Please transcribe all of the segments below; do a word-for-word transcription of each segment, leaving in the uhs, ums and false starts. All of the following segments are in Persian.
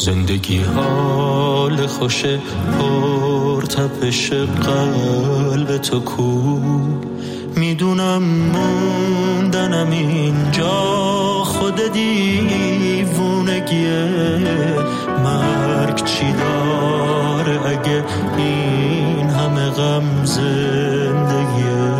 زندگی حال خوش پر تپش قلب تو کو. میدونم موندنم اینجا خود دیوونگیه. مرگ چی داره اگه این همه غم زندگیه؟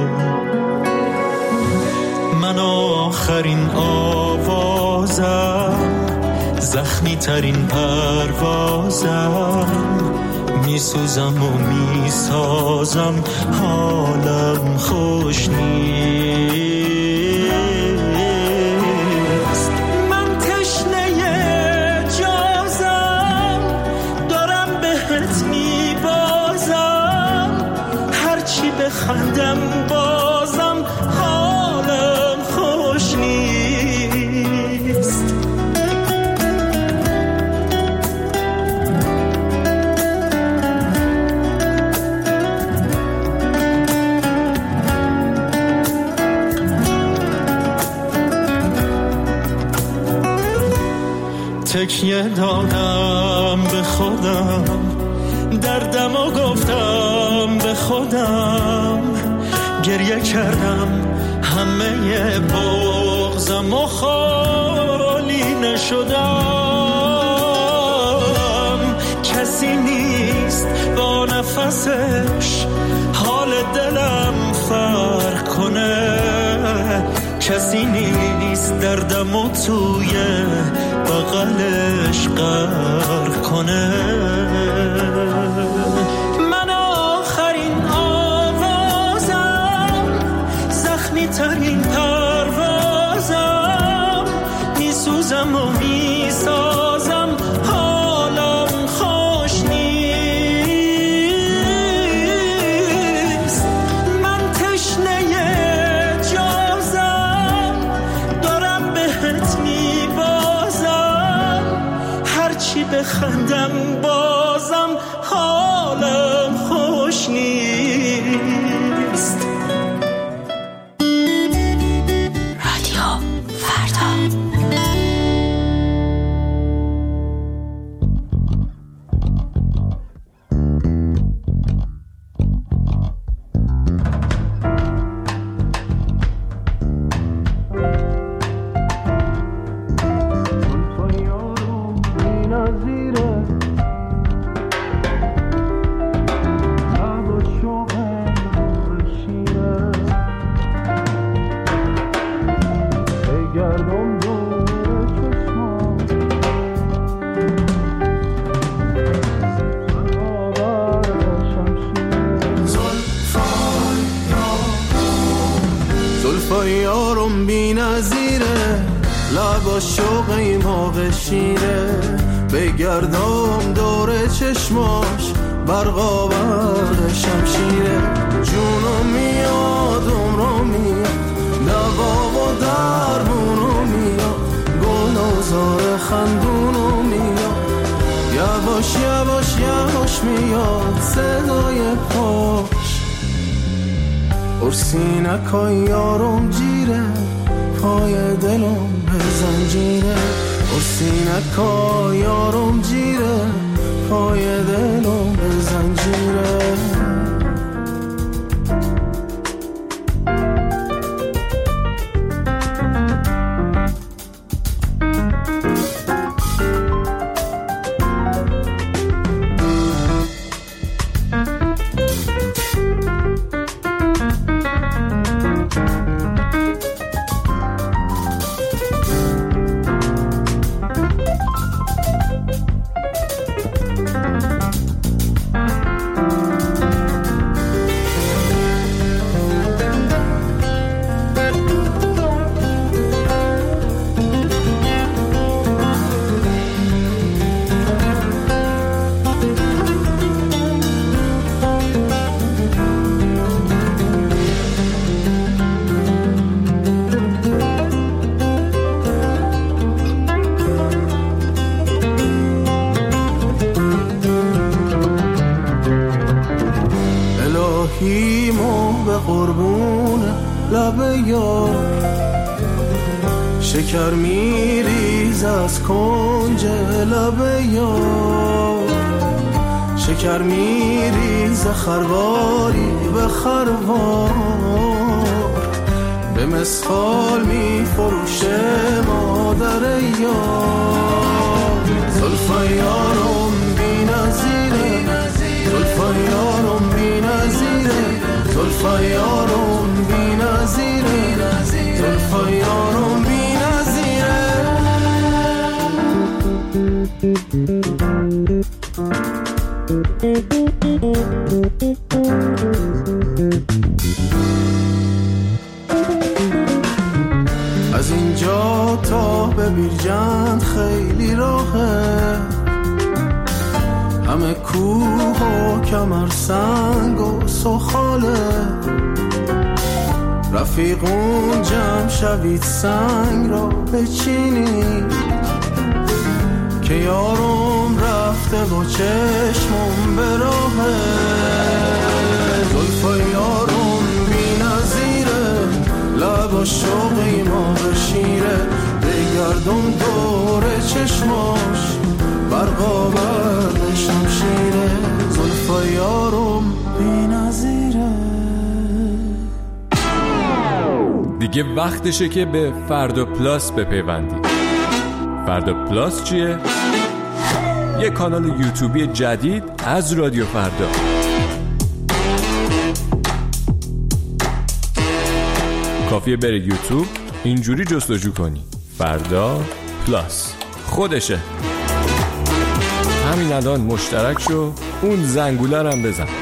من آخرین آوازم، زخمی ترین پروازم، میسوزم و میسازم، حالم خوش نیست. من تشنه جازم، دارم بهت میبازم، هرچی بخندم بازم حالم خوش نیست. تکیه دادم به خودم، دردم و گفتم به خودم، گریه کردم همه بغضم و خالی نشدم. کسی نیست با نفسش حال دلم فرق کنه، کسی نیست دردم و توی بغلش غرق کنه. من آخرین آوازم، زخمی ترین پروازم، میسوزم و میسازم، حالم خوش نیست. من تشنه جازم، دارم بهت میبازم، هرچی بخندم بازم حالم خوش نیست. رادیو فردا. یارم بی نظیره، لبا شوق این موقع شیره، بگردم دور چشماش برقا برق شمشیره. جونم میاد عمرم میاد، دوا و درمونم میاد، گل و زار خندونم میاد، یواش یواش یواش میاد صدای پاش. ارسینکای یارم جیره، پای دلم به زنجیره. ارسینکای یارم جیره، پای دلم به زنجیره. شکر میریز از کنج لب یار، شکر میریز خرواری به خروار، به مسخال میفروشه مادر یار. زلفای یارم بی نظیره، زلفای یارم بی نظیره، زلفای یارم بی نظیره، زلفای یارم بی نظیره. از اینجا تا به بیرجند خیلی راهه، همه کوه و کمر سنگ و سخاله، رفیقون جمع شوید سنگ را بچینید که یارم رفته با چشمم به راهه. زلفای یارم بی نظیره، لب شوقی ما بشیره، بگردم دور چشماش برقا برد شمشیره. زلفای یارم بی نظیره. دیگه وقتشه که به فردا پلاس بپیوندی. فردا پلاس چیه؟ یه کانال یوتیوبی جدید از رادیو فردا. کافیه بری یوتیوب اینجوری جستجو کنی فردا پلاس، خودشه. همین الان مشترک شو، اون زنگوله هم بزن.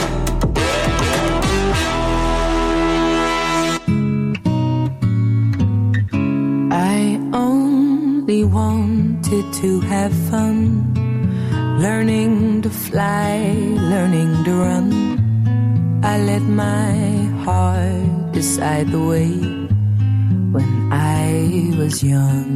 I only wanted to have fun, learning to fly, learning to run. I let my heart decide the way when I was young.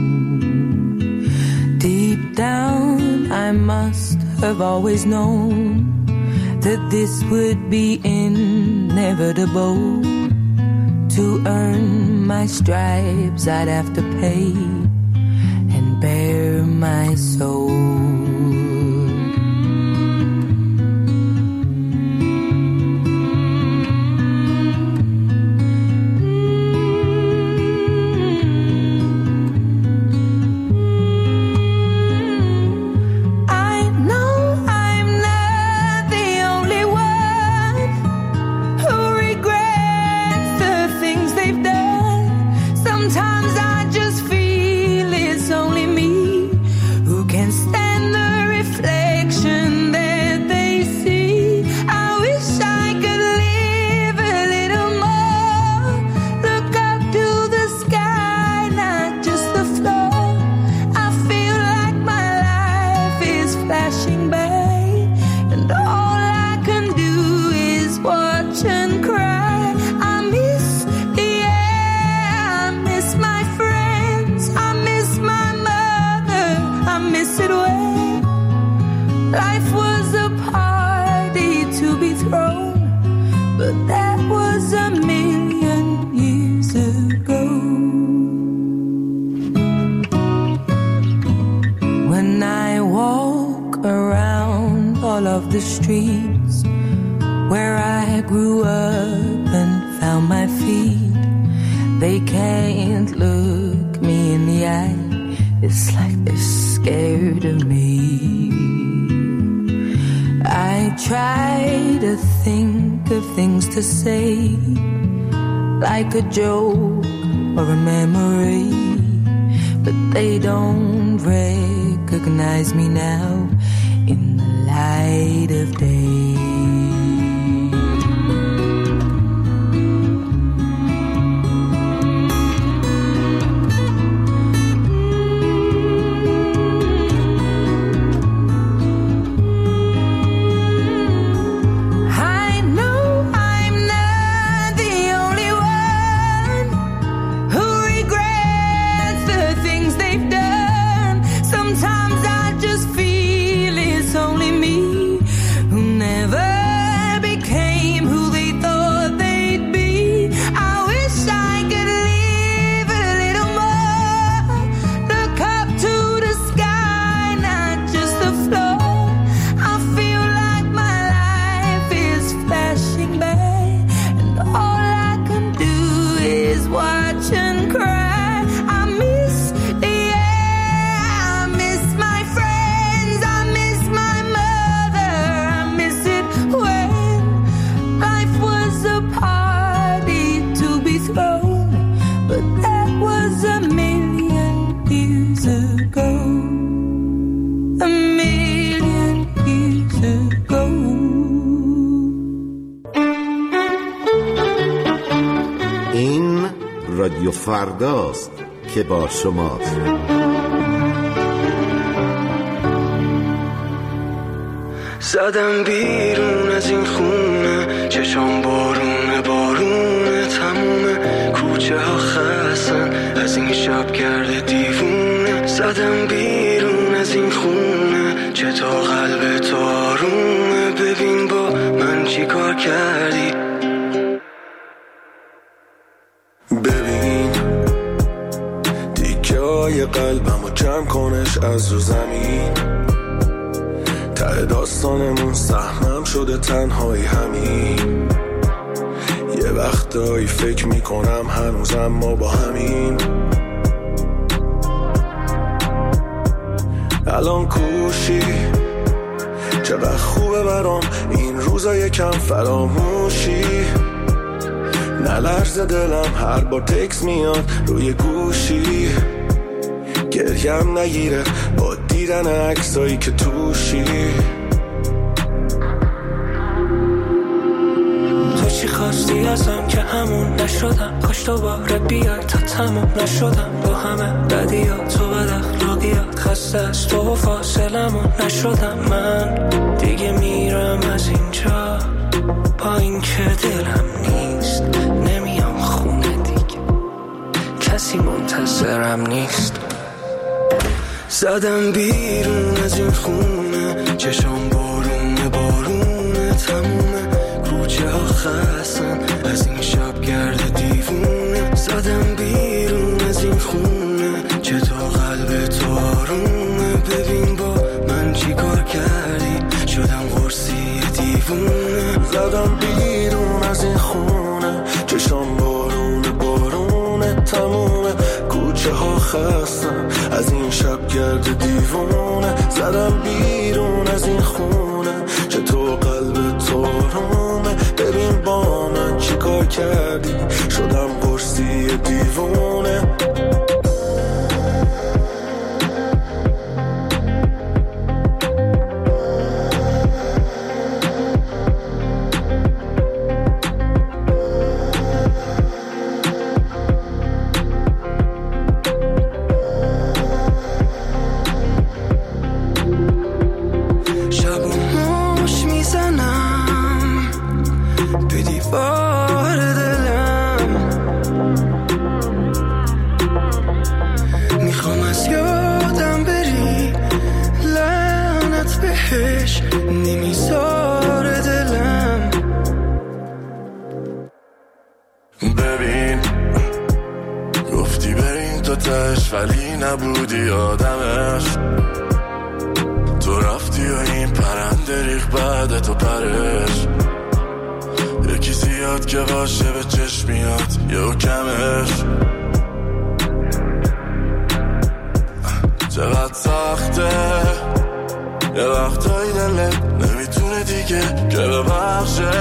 Deep down I must have always known that this would be inevitable. To earn my stripes I'd have to pay and bare my soul. Life was a party to be thrown, but that was a million years ago. When I walk around all of the streets where I grew up and found my feet, they can't look me in the eye. It's like they're scared of me. I try to think of things to say, like a joke or a memory, but they don't recognize me now in the light of day. فرداست که با شماست. زدم بیرون از این خونه، چشام بارونه بارونه، تموم کوچه ها خستن از این شب کرده دیوونه. زدم بیرون از این خونه، چطور قلب تو آرومه، ببین با من چی کار کردی. ببین دیگه های قلبمو جمع کنش از رو زمین، ته داستانمون سهمم شده تنهایی همین. یه وقتایی فکر میکنم هنوزم ما با همین. الان کوشی چقدر خوبه برام این روزا یکم فراموشی. نلرز دلم هر بار تکس میاد روی گوشی، گریم نگیره با دیدن عکسایی که توشی. تو چی خواستی ازم که همون نشدم، کاش دوباره بیای تا تموم نشدم. با همه بدیات تو بد اخلاقیات، خسته از تو و فاصلمون نشدم. من دیگه میرم از اینجا با این که دلم نیست، نمیام خونه دیگه، کسی منتظرم نیست. زدم بیرون از این خونه، چشام بارونه بارونه، تموم کوچه ها خستن از این شب کرده دیوونه. زدم بیرون از این خونه، چطور قلب تو آرومه، ببین با من چی کار کردی، شدم قرصی دیوونه. زدم بیرون از این خونه، چشام بارونه بارونه، تموم کوچه ها خستن از این شب گرد دیوونه. زدم بیرون از این خونه، چطور قلب تو آرومه، ببین با من چی کار کردی، شدم قرصی دیوونه. ولی نبودی آدمش، تو رفتی و این پرنده ریخ بعد تو پرش. یکی زیاد که باشه به چشم میاد یا کمش. چقدر سخته یه وقتایی دلت نمیتونه دیگه که ببخشه،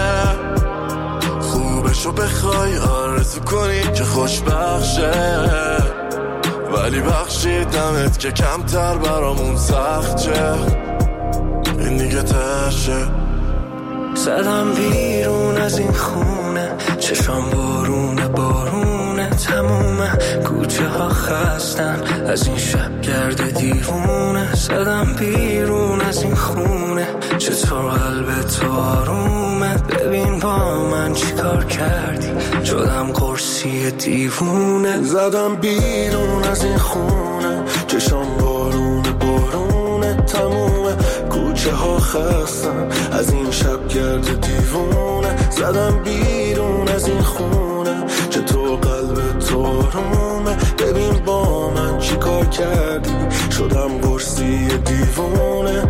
خوبشو بخوای آرزو کنی که خوش بخشه، ولی بخشیدمت که کمتر برامون سخت شه، این دیگه تشه. زدم بیرون از این خونه، چشام بارونه بارونه، تموم کوچه ها خستن از این شب گرد دیوونه. زدم بیرون از این خونه، چطور قلب تو آرومه، ببین با من چی کار کردی، شدم قرصی دیوونه. زدم بیرون از این خونه، چشام بارونه بارونه، تموم کوچه ها خستن از این شب گرد دیوونه. زدم بیرون از این خونه، چطور قلب تو آرومه، ببین با من چی کار کردی، شدم قرصی دیوونه.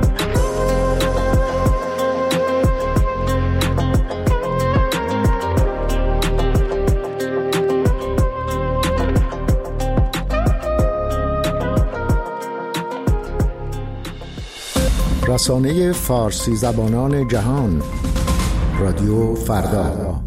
رسانه فارسی زبانان جهان، رادیو فردا.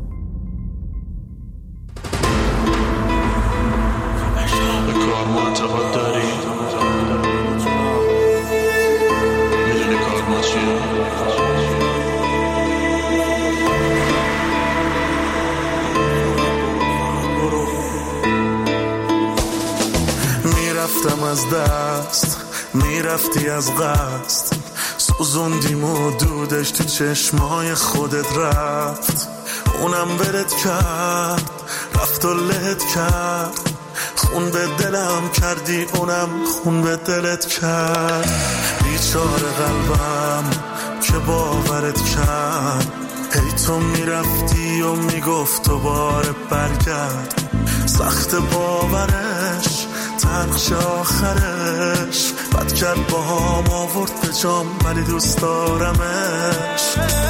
دست میرفتی از قصد، سوزوندیم و دودش تو چشمای خودت رفت. اونم ولت کرد، رفت و لهت کرد، خون به دلم کردی، اونم خون به دلت کرد. بیچاره قلبم که باورت کرد، هی تو میرفتی و میگفت دوباره برگرد. سخت باورش، تلخش آخرش، بد کرد با هم آورد به جام، ولی دوست دارمش.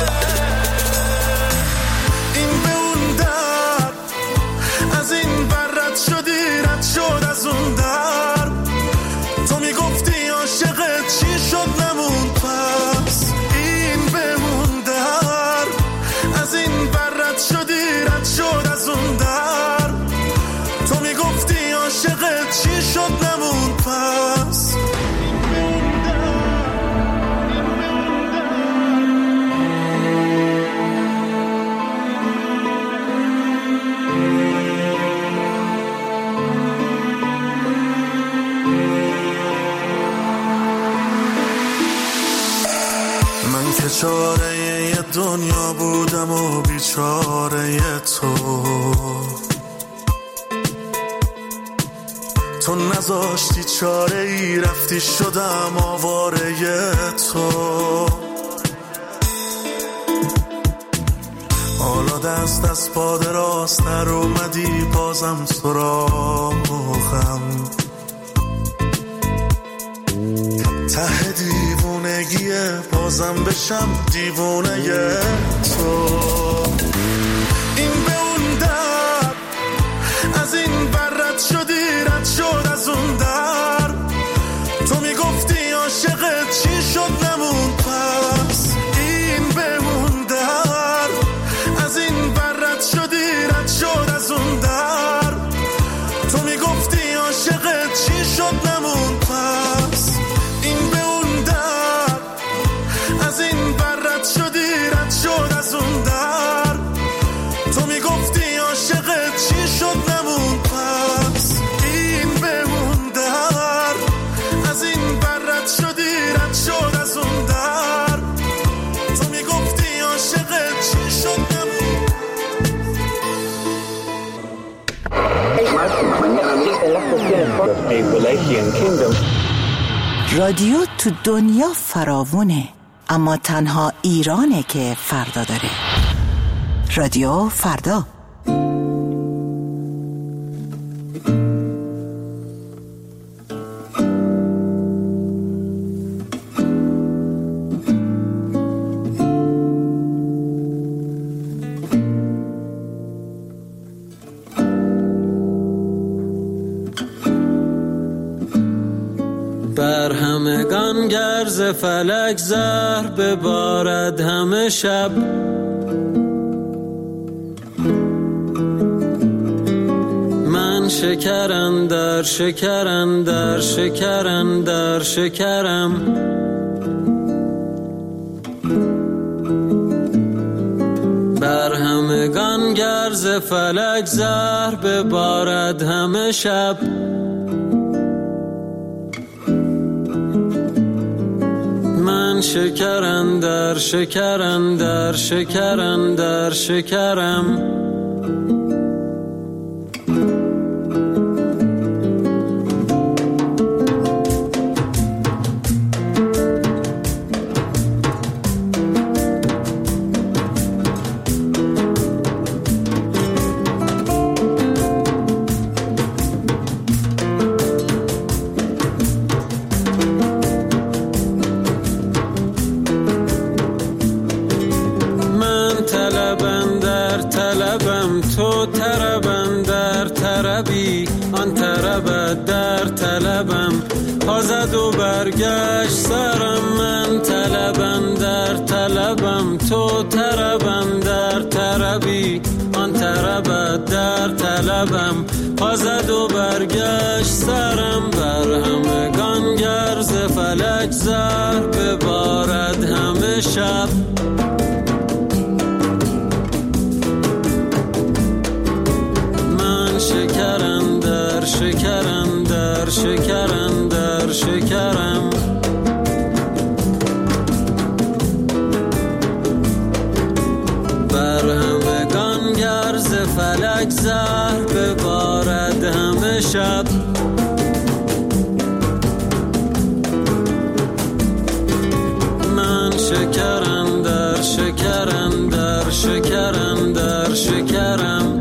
این به اون در، از این بر رد شدی، رد شد از اون در. تو میگفتی عاشقت چی شد نمون پس. این به اون در، از این بر رد شدی، رد شد از اون در. تو میگفتی عاشقت چی شد نمون پس. من که چاره یه دنیا بودم و بیچاره تو، تو نذاشتی چاره ای، رفتی شدم آواره تو. حالا دست از پا دراز در اومدی، بازم سراغم. ته دیوونگیه، بازم بشم دیوونه تو. این به اون در، از این بر رد شدی، رد شد از اون در. تو میگفتی عاشقت چی شد نمون پس. این به اون در، از این بر رد شدی، رد شد از اون در. تو میگفتی عاشقت چی شد نمون پس. این به اون در، از این بر رد شدی، رد شد از اون در. تو میگفتی عاشقت چی شد نمون پس. این به اون در، از این بر رد شدی، رد شد از اون در. تو میگفتی عاشقت چی شد نمون. رادیو تو دنیا فراوونه، اما تنها ایرانه که فردا داره. رادیو فردا. بر همگان گرز فلک زهر ببارد همه شب. من شکرم در شکرم در شکرم در شکرم. بر همگان گرز فلک زهر ببارد همه شب. من شکرم در شکرم در شکرم در شکرم. تو طربم در طربی، آن طربت در طلبم. آزد و برگشت سرم، من طلبم در طلبم. تو طربم در طربی، آن طربت در طلبم. آزد و برگشت سرم، بر همگان گرز فلک زهر ببارد همه شب. شکرم در شکرم در شکرم در فلک زهر ببارد همه شب. من شکرم در شکرم در شکرم در شکرم.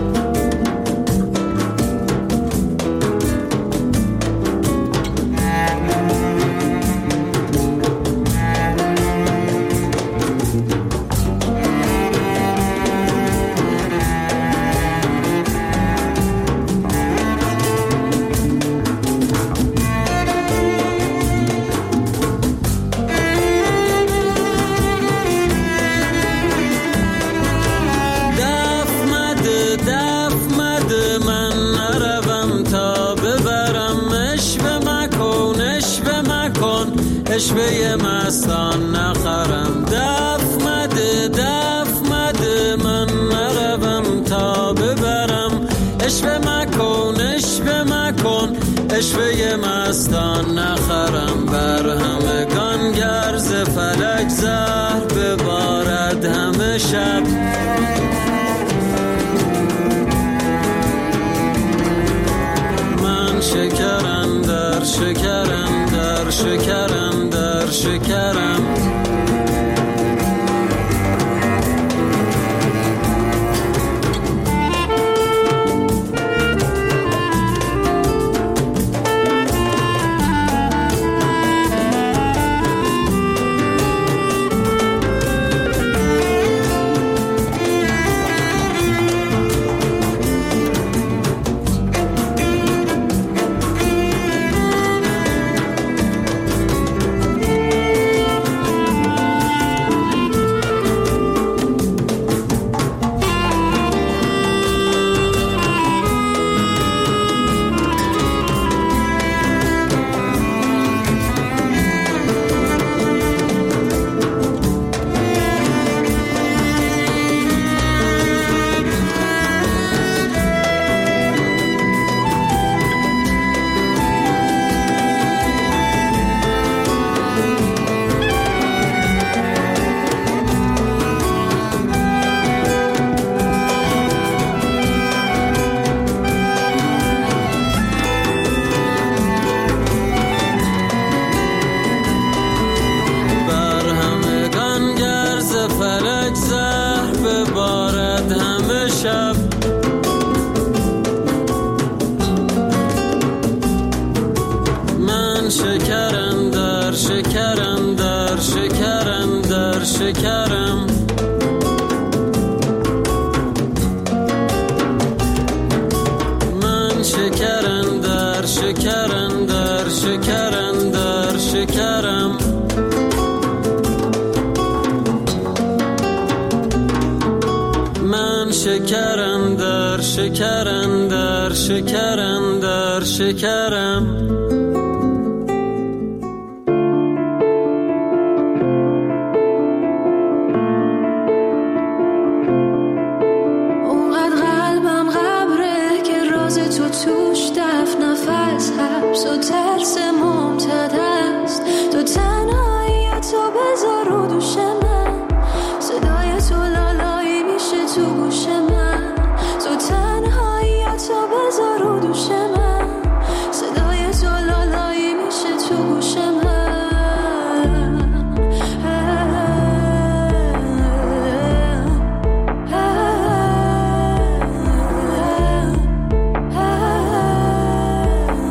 اشوه مستان نخرم. دف مده دف مده من نروم تا ببرم. اشوه مکن اشوه مکن اشوه مستان نخرم. بر همگان گرز فلک زهر ببارد همه شب. من شکرم در شکرم در شکرم در شکرم. شکرم من شکرم در شکرم در شکرم در شکرم. من شکرم در شکرم در شکرم در شکرم.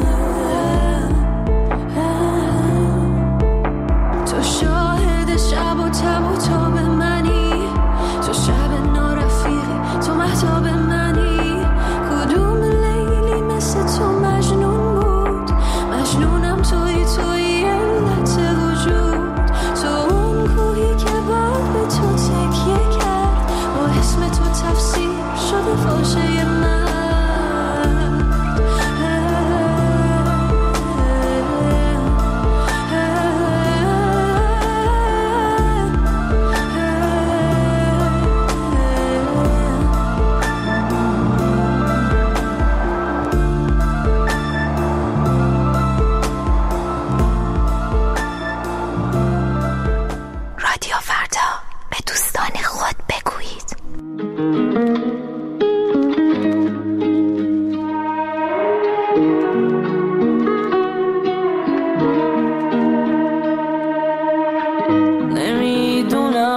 تو شاهد شب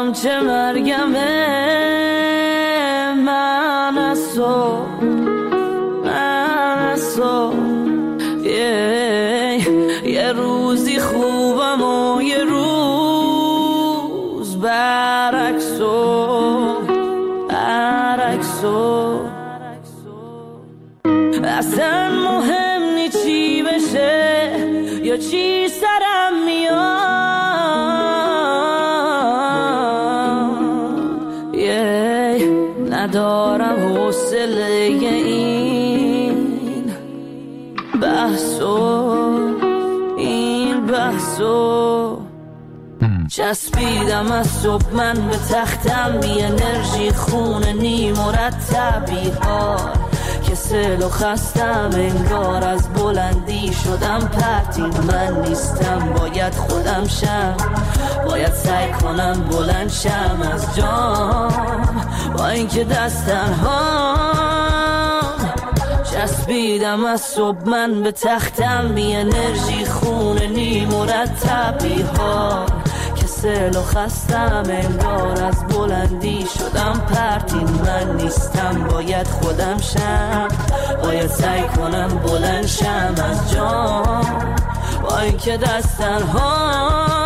نمیدونم چه مرگمه، من از تو من از تو یه, یه روزی خوبم و یه روز برعکسو برعکسو اصلا مهم نی چی بشه یا چی سرم میاد، yeah. ندارم حوصله این بحثو این بحثو. چسبیدم از صبح من به تختم، بی انرژی خونه نی مرتب بی‌حال که سل و خستم، انگار از بلندی شدم پرتین. من نیستم باید خودم شم، باید سعی کنم بلند شم از جام با اینکه دست تنهام. چسبیدم از صبح من به تختم، بی انرژی خونه نی مرتب بی‌حال که سل و خستم، انگار از بلندی شدم پرتین. من نیستم باید خودم شم، باید سعی کنم بلند شم از جام با اینکه دست تنهام.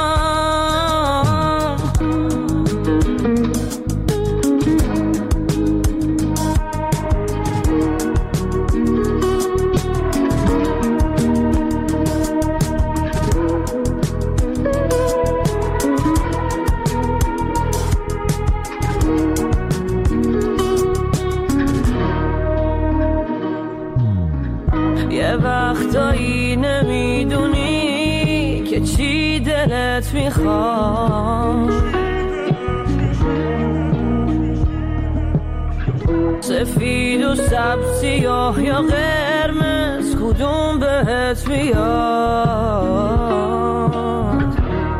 یه وقتایی نمیدونی که چی دلت میخواد، سفید و سبز، سیاه یا قرمز، کدوم بهت میاد.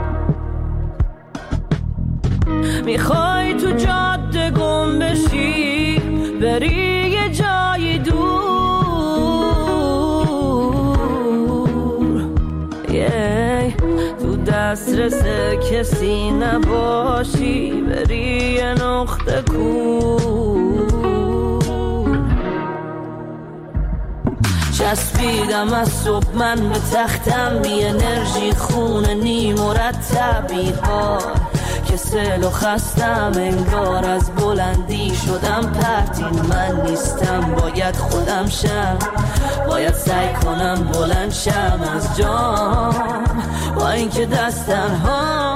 میخوای تو جاده گم بشی، بری یه جایی دور، تو دسترس کسی نباشی، بری یه نقطه کور. چسبیدم از صبح من به تختم، بی انرژی خونه نی مرتب بی‌حال که سل و خستم، انگار از بلندی شدم پرتین. من نیستم باید خودم شم، باید سعی کنم بلند شم از جام با اینکه دست تنها.